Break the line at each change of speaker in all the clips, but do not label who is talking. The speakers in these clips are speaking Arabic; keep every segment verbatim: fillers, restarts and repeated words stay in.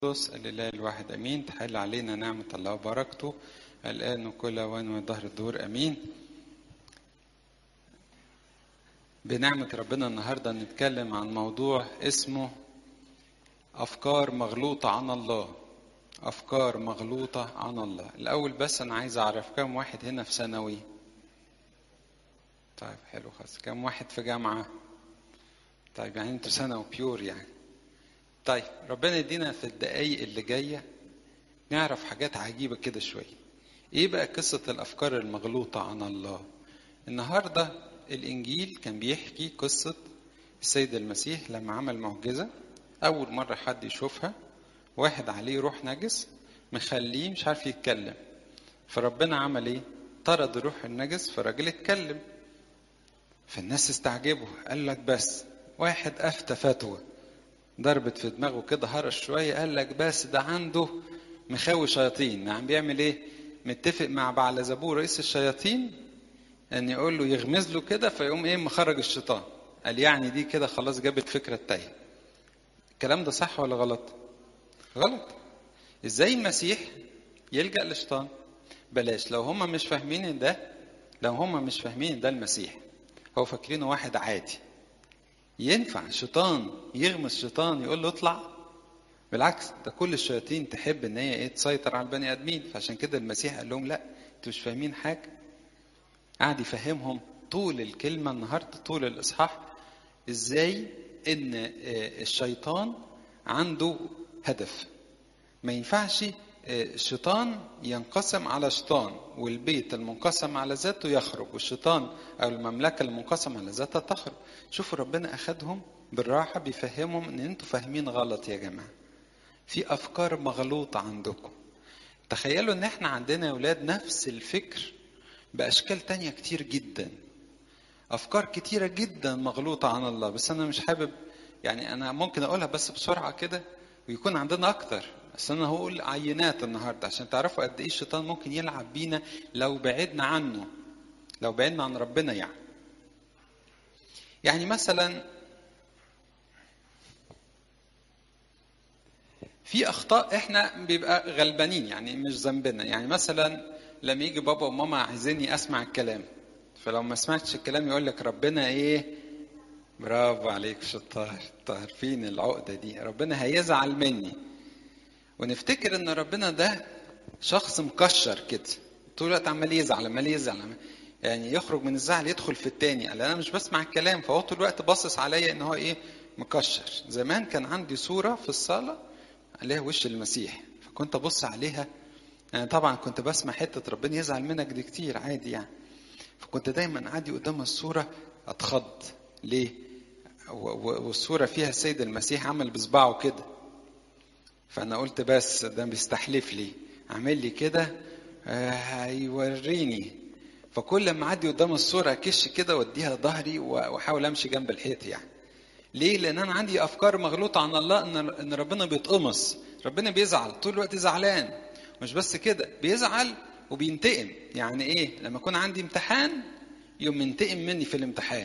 لله الواحد امين. تحل علينا نعمه الله وبركته الان وكل اوان وظهر الدهور امين. بنعمه ربنا النهارده نتكلم عن موضوع اسمه افكار مغلوطه عن الله. افكار مغلوطه عن الله. الاول بس انا عايز اعرف كم واحد هنا في ثانوي؟ طيب حلو خالص. كم واحد في جامعه؟ طيب يعني انتوا ثانوي بيور يعني. طيب ربنا يدينا في الدقايق اللي جايه نعرف حاجات عجيبه كده شويه. ايه بقى قصه الافكار المغلوطه عن الله؟ النهارده الانجيل كان بيحكي قصه السيد المسيح لما عمل معجزه اول مره حد يشوفها. واحد عليه روح نجس مخليه مش عارف يتكلم، فربنا عمل ايه؟ طرد الروح النجس فالراجل اتكلم. فالناس استعجبوا، قال لك بس واحد افتى فتوى ضربت في دماغه كده هرش شويه، قال لك بس ده عنده مخاوي شياطين. نعم بيعمل ايه؟ متفق مع بعلزبور رئيس الشياطين ان يقول له يغمز له كده فيقوم ايه مخرج الشيطان. قال يعني دي كده خلاص جابت فكره التايه. الكلام ده صح ولا غلط؟ غلط. ازاي المسيح يلجأ للشيطان؟ بلاش لو هم مش فاهمين ده، لو هم مش فاهمين ده المسيح هو فاكرينه واحد عادي ينفع شيطان يغمس شيطان يقول له اطلع؟ بالعكس ده كل الشياطين تحب ان هي ايه تسيطر على البني ادمين. فعشان كده المسيح قال لهم لا انتوا مش فاهمين حاجه. قعد يفهمهم طول الكلمه النهارده طول الاصحاح ازاي ان الشيطان عنده هدف. ما ينفعش الشيطان ينقسم على شيطان والبيت المنقسم على ذاته يخرج والشيطان او المملكه المنقسم على ذاتها تخرج. شوفوا ربنا اخدهم بالراحه بيفهمهم ان انتوا فاهمين غلط يا جماعه. في افكار مغلوطه عندكم. تخيلوا ان احنا عندنا يا اولاد نفس الفكر باشكال تانية كتير جدا. افكار كتيره جدا مغلوطه عن الله، بس انا مش حابب يعني انا ممكن اقولها بس بسرعه كده ويكون عندنا اكتر. بس انا هقول عينات النهارده عشان تعرفوا قد ايه الشيطان ممكن يلعب بينا لو بعدنا عنه، لو بعدنا عن ربنا يعني. يعني مثلا في اخطاء احنا بيبقى غلبانين يعني مش ذنبنا. يعني مثلا لما يجي بابا وماما عايزيني اسمع الكلام، فلو ما سمعتش الكلام يقول لك ربنا ايه؟ برافو عليك شطار. عارفين العقده دي ربنا هيزعل مني، ونفتكر ان ربنا ده شخص مكشر كده طول الوقت عمال يزعل عمال يزعل عمال يعني يخرج من الزعل يدخل في التاني. قال انا مش بسمع الكلام فهو طول الوقت باصص عليا ان هو ايه مكشر. زمان كان عندي صوره في الصاله عليها وش المسيح فكنت ابص عليها. يعني طبعا كنت بسمع حته ربنا يزعل منك دي كتير عادي يعني. فكنت دايما عادي قدام الصوره اتخض. ليه؟ والصوره فيها السيد المسيح عمل بصباعه كده، فانا قلت بس ده بيستحلف لي عامل لي كده هيوريني. فكل ما اعدي قدام الصوره اكش كده واديها ظهري واحاول امشي جنب الحيط يعني. ليه؟ لان انا عندي افكار مغلوطه عن الله ان ان ربنا بيتقمص، ربنا بيزعل طول الوقت زعلان. مش بس كده بيزعل وبينتقم. يعني ايه؟ لما يكون عندي امتحان يوم ينتقم مني في الامتحان.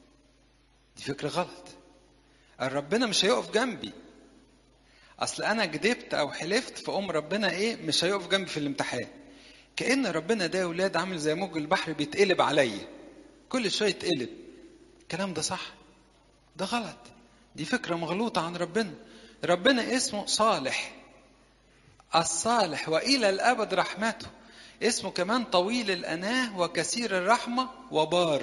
دي فكره غلط. ربنا مش هيقف جنبي اصل انا كدبت او حلفت فقوم ربنا ايه مش هيقف جنبي في الامتحان. كأن ربنا ده يا ولاد عامل زي موج البحر بيتقلب عليا كل شويه يتقلب. الكلام ده صح؟ ده غلط. دي فكره مغلوطه عن ربنا. ربنا اسمه صالح، الصالح والى الابد رحمته. اسمه كمان طويل الاناه وكثير الرحمه وبار.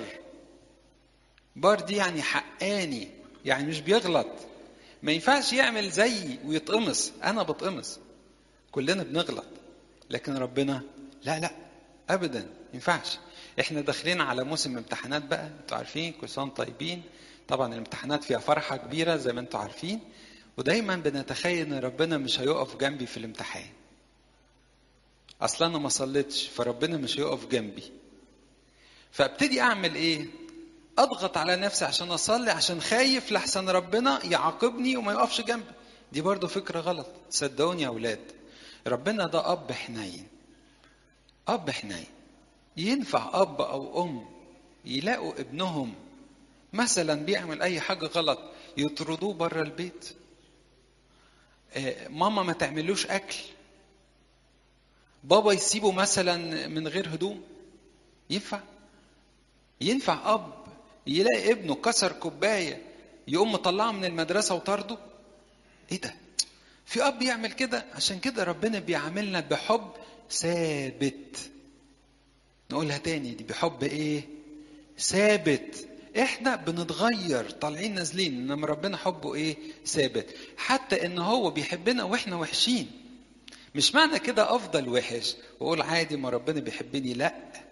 بار دي يعني حقاني يعني مش بيغلط. ما ينفعش يعمل زيي ويتقمص. انا بتقمص كلنا بنغلط لكن ربنا لا لا ابدا ما ينفعش. احنا داخلين على موسم امتحانات بقى انتوا عارفين كل سنه طيبين. طبعا الامتحانات فيها فرحه كبيره زي ما انتوا عارفين، ودايما بنتخيل ان ربنا مش هيقف جنبي في الامتحان. اصلا انا ما صليتش فربنا مش هيقف جنبي. فابتدي اعمل ايه؟ اضغط على نفسي عشان اصلي عشان خايف لحسن ربنا يعاقبني وما يقفش جنبي. دي برضو فكره غلط. صدقوني يا اولاد ربنا ده اب حنين. اب حنين. ينفع اب او ام يلاقوا ابنهم مثلا بيعمل اي حاجه غلط يطردوه بره البيت؟ ماما ما تعملوش اكل، بابا يسيبه مثلا من غير هدوم، ينفع؟ ينفع اب يلاقي ابنه كسر كوبايه يقوم مطلعه من المدرسه وطرده؟ ايه ده؟ في اب يعمل كده؟ عشان كده ربنا بيعاملنا بحب ثابت. نقولها تاني، دي بحب ايه؟ ثابت. احنا بنتغير طالعين نازلين، انما ربنا حبه ايه؟ ثابت. حتى ان هو بيحبنا واحنا وحشين. مش معنى كده افضل وحش واقول عادي ما ربنا بيحبني، لا،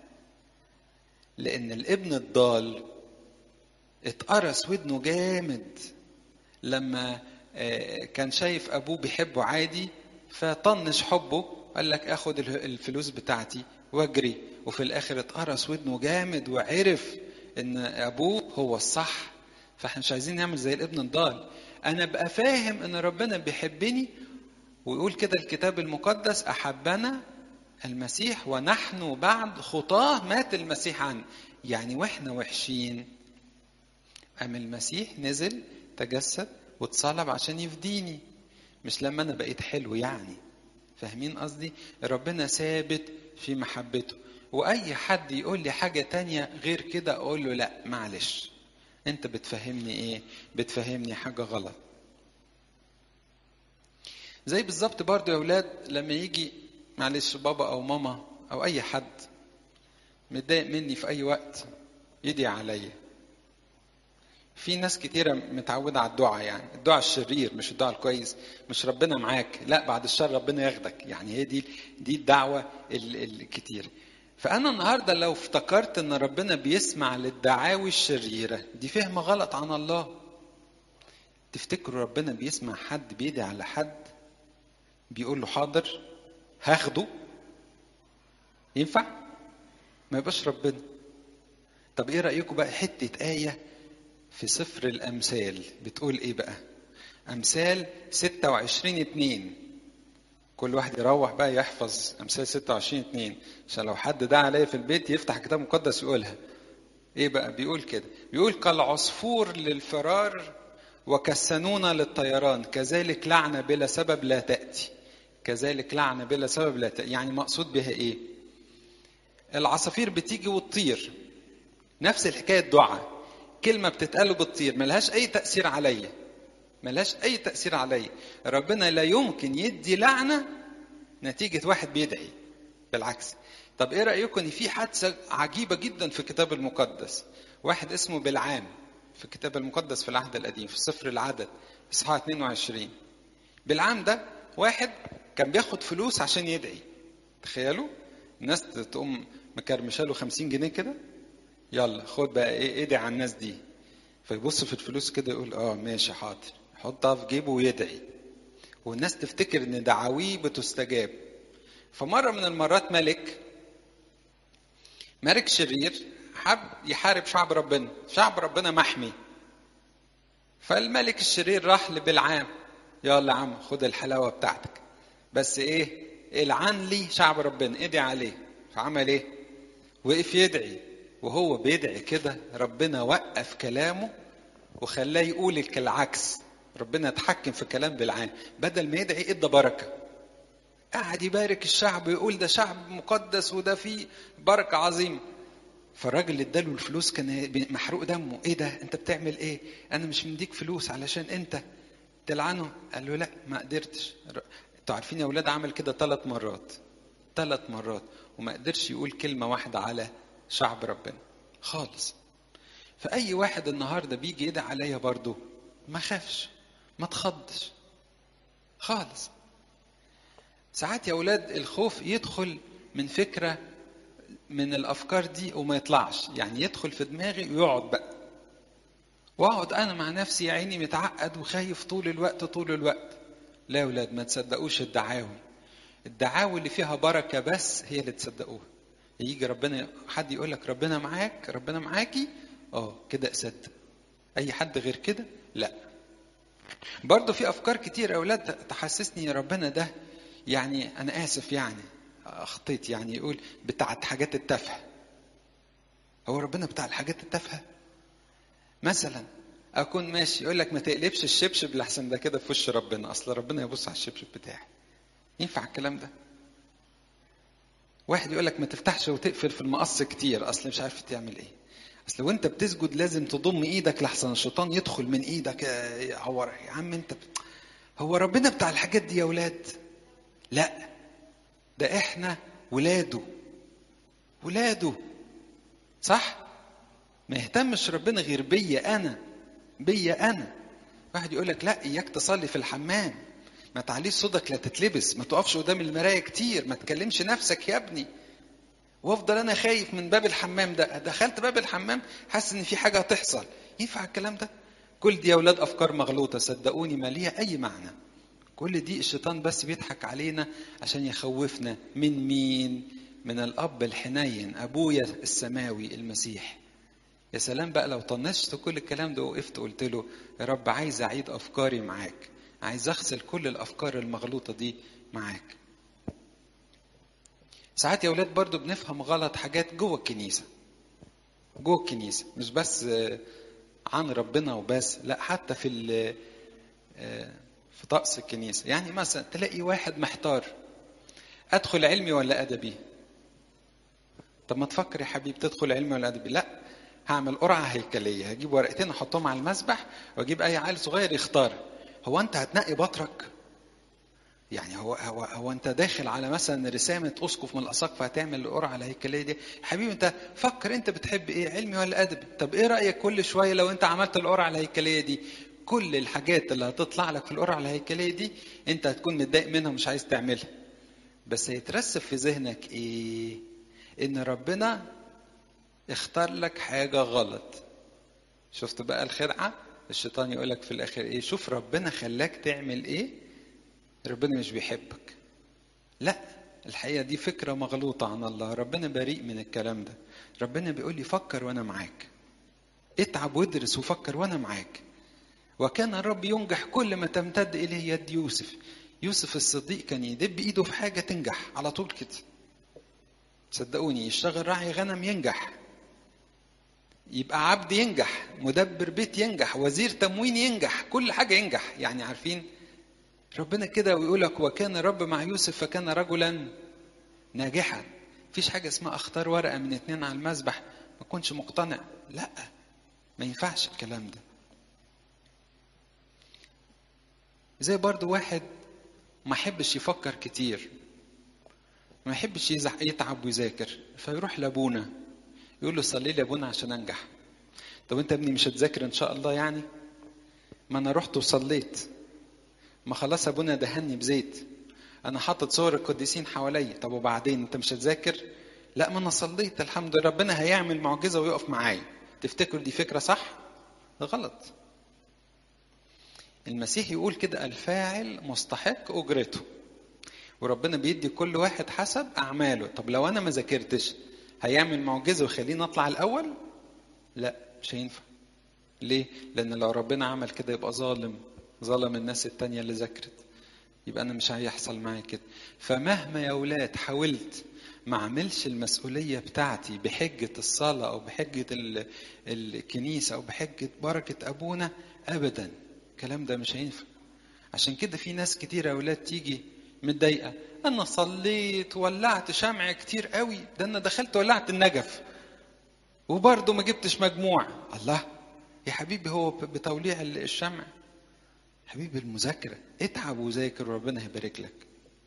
لان الابن الضال اتقرص ودنه جامد لما كان شايف ابوه بيحبه عادي، فطنش حبه، قال لك اخد الفلوس بتاعتي واجري، وفي الاخر اتقرص ودنه جامد وعرف ان ابوه هو الصح. فاحنا مش عايزين نعمل زي الابن الضال. انا بقى فاهم ان ربنا بيحبني، ويقول كده الكتاب المقدس احبنا المسيح ونحن بعد خطاه مات المسيح عنه. يعني واحنا وحشين قام المسيح نزل تجسد واتصلب عشان يفديني، مش لما انا بقيت حلو يعني. فاهمين قصدي؟ ربنا ثابت في محبته، واي حد يقول لي حاجة تانية غير كده اقول له لا معلش، انت بتفهمني ايه؟ بتفهمني حاجة غلط. زي بالظبط برضو يا اولاد لما يجي معلش بابا او ماما او اي حد متضايق مني في اي وقت يدعي عليا. في ناس كتيرة متعودة على الدعاء، يعني الدعاء الشرير مش الدعاء الكويس، مش ربنا معاك، لا بعد الشر ربنا ياخدك، يعني هي دي دي الدعوة الكتير. فأنا النهاردة لو افتكرت إن ربنا بيسمع للدعاوي الشريرة، دي فهم غلط عن الله. تفتكروا ربنا بيسمع حد بيدعي على حد بيقول له حاضر هاخده؟ ينفع؟ ما يبقاش ربنا. طب ايه رأيكم بقى حتة آية في سفر الأمثال بتقول ايه بقى؟ أمثال ستة وعشرين اتنين. كل واحد يروح بقى يحفظ أمثال ستة وعشرين اتنين عشان لو حد دعا عليا في البيت يفتح كتاب مقدس يقولها. ايه بقى بيقول كده؟ بيقول كالعصفور للفرار وكالسنونة للطيران كذلك لعنة بلا سبب لا تأتي. كذلك لعنة بلا سبب لا تأتي، يعني مقصود بها ايه؟ العصافير بتيجي وتطير، نفس الحكاية الدعاء، كلمة بتتقال بتطير ملهاش أي تأثير عليا، ملهاش أي تأثير عليا. ربنا لا يمكن يدي لعنة نتيجة واحد بيدعي، بالعكس. طب إيه رأيكم إن في حادثة عجيبة جدا في الكتاب المقدس؟ واحد اسمه بلعام في الكتاب المقدس في العهد القديم في سفر العدد إصحاح اتنين وعشرين. بلعام ده واحد كان بياخد فلوس عشان يدعي. تخيلوا الناس تقوم مكرمشه له خمسين جنيه كده، يلا خد بقى ايه ادعي على الناس دي. فيبص في الفلوس كده يقول اه ماشي حاضر، يحطها في جيبه ويدعي، والناس تفتكر ان دعاويه بتستجاب. فمره من المرات ملك ملك شرير حب يحارب شعب ربنا، شعب ربنا محمي. فالملك الشرير راح لبلعام، يلا يا عم خد الحلاوه بتاعتك، بس ايه العن لي شعب ربنا ادعي عليه. فعمل ايه؟ وقف يدعي، وهو بيدعي كده ربنا وقف كلامه وخلاه يقول العكس. ربنا اتحكم في كلام بلعام، بدل ما يدعي ادى بركه، قاعد يبارك الشعب ويقول ده شعب مقدس وده فيه بركه عظيمه. فالراجل اللي اداله الفلوس كان محروق دمه، ايه ده انت بتعمل ايه؟ انا مش مديك فلوس علشان انت تلعنه. قال له لا ما قدرتش. انتوا عارفين يا اولاد عمل كده ثلاث مرات، ثلاث مرات وما قدرش يقول كلمه واحده على شعب ربنا خالص. فأي واحد النهاردة بيجي يدعي عليا برضو ما خافش، ما تخضش خالص. ساعات يا أولاد الخوف يدخل من فكرة من الأفكار دي وما يطلعش، يعني يدخل في دماغي ويقعد بقى، واقعد أنا مع نفسي يا عيني متعقد وخايف طول الوقت طول الوقت. لا يا أولاد ما تصدقوش الدعاوي، الدعاوي اللي فيها بركة بس هي اللي تصدقوها. يجي ربنا حد يقول لك ربنا معاك ربنا معاكي، اه كده اصدق. اي حد غير كده لا. برضو في افكار كتير يا اولاد تحسسني ربنا ده، يعني انا اسف يعني اخطيت، يعني يقول بتاعت حاجات التافهه. هو ربنا بتاع الحاجات التافهه؟ مثلا اكون ماشي يقول لك ما تقلبش الشبشب لحسن ده كده في وش ربنا، اصل ربنا يبص على الشبشب بتاعي. ينفع الكلام ده؟ واحد يقول لك ما تفتحش وتقفل في المقص كتير، اصل مش عارف تعمل ايه. اصل وانت بتسجد لازم تضم ايدك لحسن الشيطان يدخل من ايدك يعور. يا عم انت بت... هو ربنا بتاع الحاجات دي يا ولاد؟ لا، ده احنا ولاده ولاده صح. ما يهتمش ربنا غير بيا انا، بيا انا. واحد يقول لك لا اياك تصلي في الحمام، ما تعليش صوتك لا تتلبس، ما تقفش قدام المرايه كتير، ما تكلمش نفسك يا ابني. وافضل انا خايف من باب الحمام ده، دخلت باب الحمام حاسس ان في حاجه هتحصل. ينفع الكلام ده؟ كل دي يا اولاد افكار مغلوطه صدقوني ما ليها اي معنى. كل دي الشيطان بس بيضحك علينا عشان يخوفنا من مين؟ من الاب الحنين ابويا السماوي المسيح. يا سلام بقى لو طنشت كل الكلام ده وقفت قلت له يا رب عايز اعيد افكاري معاك، عايز اغسل كل الافكار المغلوطه دي معاك. ساعات يا اولاد برضو بنفهم غلط حاجات جوه الكنيسه، جوه الكنيسه مش بس عن ربنا وبس، لا حتى في في طقس الكنيسه. يعني مثلا تلاقي واحد محتار ادخل علمي ولا ادبي. طب ما تفكر يا حبيبي تدخل علمي ولا ادبي. لا، هعمل قرعه هيكليه، هجيب ورقتين احطهم على المسبح واجيب اي عيل صغير يختار. هو انت هتنقي بطرك؟ يعني هو هو هو انت داخل على مثلا رسامه اسقف من الاساقفه هتعمل القرعه الهيكليه دي؟ حبيبي انت فكر انت بتحب ايه، علمي ولا ادبي؟ طب ايه رايك كل شويه لو انت عملت القرعه الهيكليه دي كل الحاجات اللي هتطلع لك في القرعه الهيكليه دي انت هتكون متضايق منها ومش عايز تعملها، بس هيترسب في ذهنك ايه؟ ان ربنا اختار لك حاجه غلط. شفت بقى الخدعه؟ الشيطان يقول لك في الاخر ايه؟ شوف ربنا خلاك تعمل ايه، ربنا مش بيحبك. لا، الحقيقه دي فكره مغلوطه عن الله. ربنا بريء من الكلام ده. ربنا بيقول لي فكر وانا معاك، اتعب وادرس وفكر وانا معاك. وكان الرب ينجح كل ما تمتد اليه يد يوسف. يوسف الصديق كان يدب ايده في حاجه تنجح على طول كده. صدقوني يشتغل راعي غنم ينجح، يبقى عبد ينجح، مدبر بيت ينجح، وزير تموين ينجح، كل حاجه ينجح. يعني عارفين ربنا كده ويقول لك وكان الرب مع يوسف فكان رجلا ناجحا. مفيش حاجه اسمها اختار ورقه من اتنين على المسبح ما كنتش مقتنع. لا، ما ينفعش الكلام ده. زي برضو واحد ما يحبش يفكر كتير، ما يحبش يتعب ويذاكر، فيروح لابونا يقول له صلي لي يا ابونا عشان انجح. طب انت ابني مش هتذاكر ان شاء الله يعني؟ ما انا رحت وصليت، ما خلاص ابونا دهني بزيت، انا حاطط صور القديسين حواليا. طب وبعدين انت مش هتذاكر؟ لا، ما انا صليت الحمد لله، ربنا هيعمل معجزه ويقف معايا. تفتكر دي فكره صح؟ غلط. المسيح يقول كده الفاعل مستحق اجرته، وربنا بيدي كل واحد حسب اعماله. طب لو انا ما ذاكرتش هيعمل معجزه ويخليني اطلع الاول؟ لا، مش هينفع. ليه؟ لان لو ربنا عمل كده يبقى ظالم، ظلم الناس التانية اللي ذاكرت، يبقى انا مش هيحصل معايا كده. فمهما يا اولاد حاولت ما اعملش المسؤوليه بتاعتي بحجه الصلاه او بحجه الكنيسه او بحجه بركه ابونا، ابدا الكلام ده مش هينفع. عشان كده في ناس كتير يا اولاد تيجي متضايقه، انا صليت ولعت شمع كتير قوي، ده انا دخلت ولعت النجف وبرضه ما جبتش مجموع. الله يا حبيبي، هو بتوليع الشمع؟ حبيبي المذاكره، اتعب وذاكر وربنا هيبارك لك.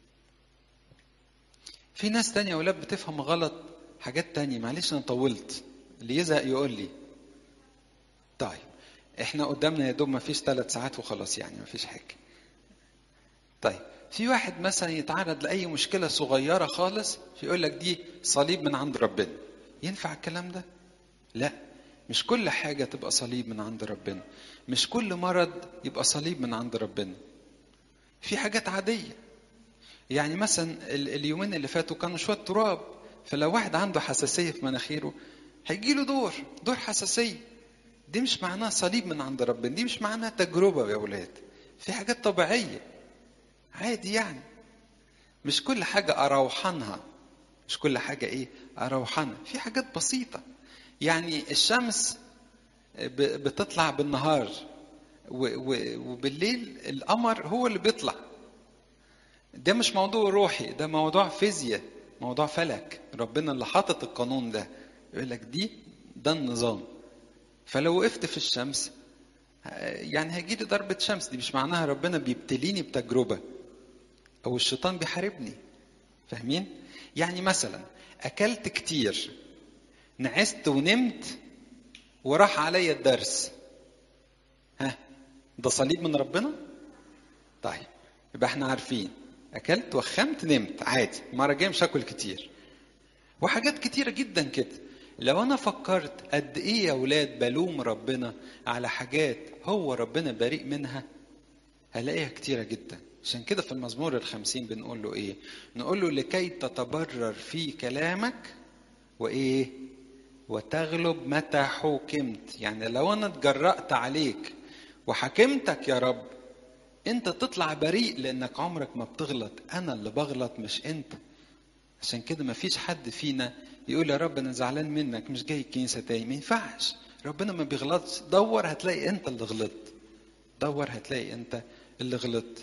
في ناس تانية اولاد بتفهم غلط حاجات تانية. معلش انا طولت، اللي يزهق يقول لي. طيب احنا قدامنا يا دوب ما فيش ثلاث ساعات وخلاص، يعني ما فيش حاجه. طيب في واحد مثلا يتعرض لاي مشكله صغيره خالص يقول لك دي صليب من عند ربنا. ينفع الكلام ده؟ لا، مش كل حاجه تبقى صليب من عند ربنا، مش كل مرض يبقى صليب من عند ربنا. في حاجات عاديه، يعني مثلا اليومين اللي فاتوا كانوا شويه تراب، فلو واحد عنده حساسيه في مناخيره هيجي له دور دور حساسيه. دي مش معناها صليب من عند ربنا، دي مش معناها تجربه يا اولاد. في حاجات طبيعيه عادي، يعني مش كل حاجه اروحنها، مش كل حاجه ايه اروحنها. في حاجات بسيطه، يعني الشمس بتطلع بالنهار، وبالليل القمر هو اللي بيطلع. ده مش موضوع روحي، ده موضوع فيزياء، موضوع فلك. ربنا اللي حاطط القانون ده، يقول لك دي ده النظام. فلو وقفت في الشمس يعني هيجيلي ضربة شمس، دي مش معناها ربنا بيبتليني بتجربة او الشيطان بيحاربني. فاهمين؟ يعني مثلا اكلت كتير، نعست ونمت وراح عليا الدرس، ها ده صليب من ربنا؟ طيب يبقى احنا عارفين اكلت وخمت نمت عادي، المره الجايه مش هاكل كتير. وحاجات كتيره جدا كده. لو انا فكرت قد ايه يا اولاد بلوم ربنا على حاجات هو ربنا بريء منها، هلاقيها كتيره جدا. عشان كده في المزمور الخمسين بنقول له ايه؟ نقول له لكي تتبرر في كلامك وايه وتغلب متى حكمت. يعني لو انا اتجرأت عليك وحكمتك يا رب، انت تطلع بريء لانك عمرك ما بتغلط. انا اللي بغلط مش انت. عشان كده ما فيش حد فينا يقول يا رب انا زعلان منك مش جاي الكنيسه تاني. ما ينفعش، ربنا ما بيغلطش. دور هتلاقي انت اللي غلطت، دور هتلاقي انت اللي غلطت.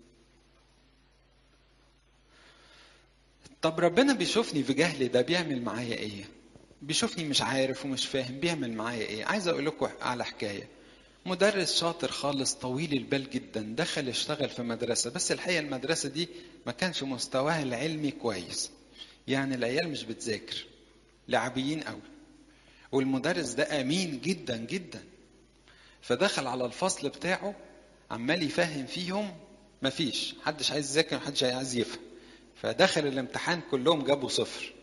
طب ربنا بيشوفني في جهلي ده بيعمل معايا ايه؟ بيشوفني مش عارف ومش فاهم، بيعمل معايا ايه؟ عايز اقول لكم على حكايه. مدرس شاطر خالص طويل البال جدا دخل يشتغل في مدرسة، بس الحقيقة المدرسة دي ما كانش مستواها العلمي كويس، يعني العيال مش بتذاكر، لعبيين قوي. والمدرس ده أمين جدا جدا. فدخل على الفصل بتاعه عمال يفهم فيهم، مفيش حدش عايز يذاكر، محدش عايز يفهم. فدخل الامتحان كلهم جابوا صفر.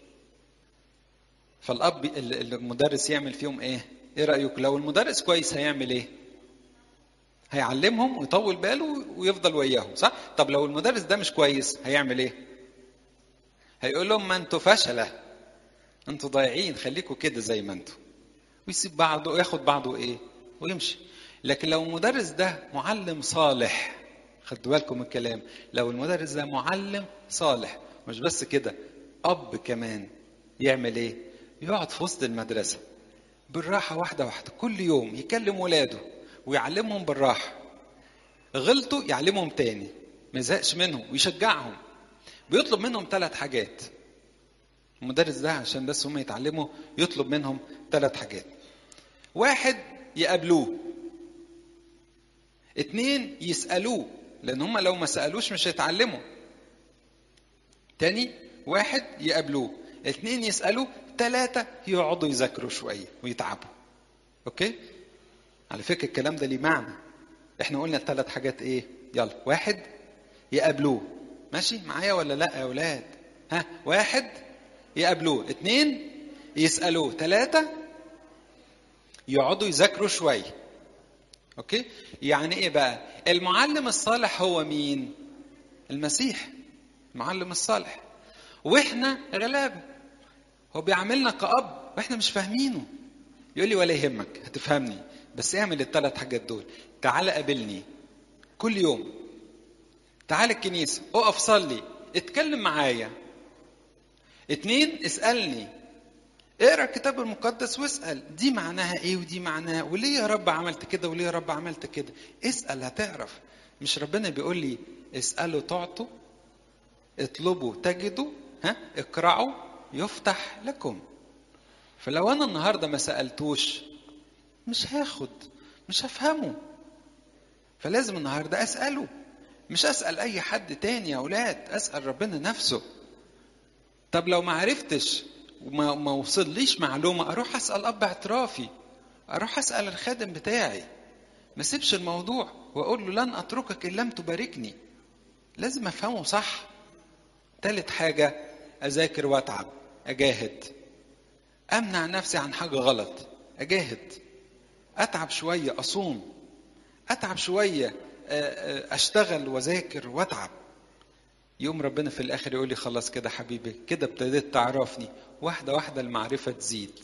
فالأب المدرس يعمل فيهم ايه؟ ايه رأيك لو المدرس كويس هيعمل ايه؟ هيعلمهم ويطول باله ويفضل وياهم، صح؟ طب لو المدرس ده مش كويس هيعمل ايه؟ هيقول لهم ما انتوا فشلة، انتوا ضايعين، خليكوا كده زي ما انتوا، ويسيب بعضه وياخد بعضه ايه ويمشي. لكن لو المدرس ده معلم صالح، خدوا بالكم من الكلام، لو المدرس ده معلم صالح مش بس كده، اب كمان، يعمل ايه؟ يقعد في وسط المدرسة بالراحة، واحدة واحدة، كل يوم يكلم ولاده ويعلمهم بالراحة. غلطوا يعلمهم تاني، ما يزهقش منهم ويشجعهم. بيطلب منهم ثلاث حاجات المدرس ده عشان بس هم يتعلموا. يطلب منهم ثلاث حاجات. واحد، يقابلوه. اتنين، يسألوه، لان هم لو ما سألوش مش هيتعلموا. تاني واحد يقابلوه، اتنين يسألوه، ثلاثة يقعدوا يذاكروا شوية ويتعبوا. اوكي؟ على فكرة الكلام ده ليه معنى. احنا قلنا الثلاث حاجات ايه؟ يلا. واحد، يقابلوه. ماشي معايا ولا لا يا اولاد؟ ها، واحد يقابلوه، اتنين يسألوه، ثلاثة يقعدوا يذاكروا شوية. اوكي؟ يعني ايه بقى؟ المعلم الصالح هو مين؟ المسيح، المعلم الصالح. واحنا غلابة، هو بيعاملنا كأب واحنا مش فاهمينه. يقول لي ولا يهمك هتفهمني، بس اعمل الثلاث حاجات دول. تعال قابلني كل يوم، تعال الكنيسة، اقف صلي، اتكلم معايا. اتنين، اسألني، اقرأ الكتاب المقدس واسأل دي معناها ايه ودي معناها، وليه يا رب عملت كده وليه يا رب عملت كده. اسأل هتعرف. مش ربنا بيقول لي اسألوا تعطوا، اطلبوا تجدوا، ها اقرأوا يفتح لكم. فلو انا النهاردة ما سألتوش مش هاخد، مش هفهمه. فلازم النهاردة اسأله. مش اسأل اي حد تاني يا اولاد، اسأل ربنا نفسه. طب لو ما عرفتش وما ما وصليش معلومة، اروح اسأل اب اعترافي، اروح اسأل الخادم بتاعي. ما سيبش الموضوع واقول له لن اتركك ان لم تباركني. لازم افهمه صح. ثالث حاجة، اذاكر واتعب، اجاهد، امنع نفسي عن حاجة غلط، اجاهد، اتعب شوية، اصوم، اتعب شوية، اشتغل واذاكر واتعب. يوم ربنا في الاخر يقول لي خلاص كده حبيبي، كده ابتديت تعرفني. واحدة واحدة المعرفة تزيد.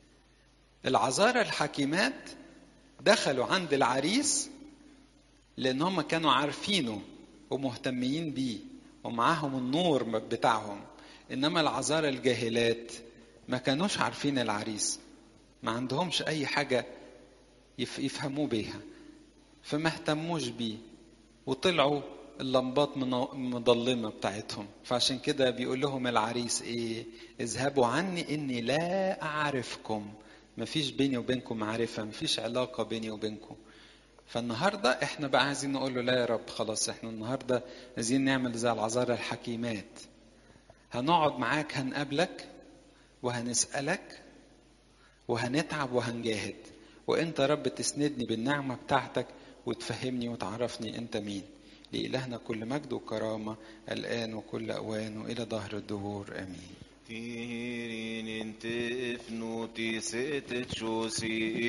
العذارى الحكيمات دخلوا عند العريس لان هم كانوا عارفينه ومهتمين بيه ومعاهم النور بتاعهم. انما العذارى الجاهلات ما كانوش عارفين العريس، ما عندهمش اي حاجة يفهموا بيها، فما اهتموش بيه وطلعوا اللمبات مضلمة بتاعتهم. فعشان كده بيقول لهم العريس ايه؟ اذهبوا عني اني لا اعرفكم. مفيش بيني وبينكم معرفة، مفيش علاقة بيني وبينكم. فالنهاردة احنا بقى عايزين نقول له لا يا رب خلاص، احنا النهاردة عايزين نعمل زي العذارى الحكيمات، هنقعد معاك، هنقابلك وهنسألك وهنتعب وهنجاهد، وانت يا رب تسندني بالنعمة بتاعتك وتفهمني وتعرفني انت مين. لإلهنا كل مجد وكرامة الآن وكل أوان وإلى ظهر الدهور آمين.
Tirin inte fnuti setet sjosi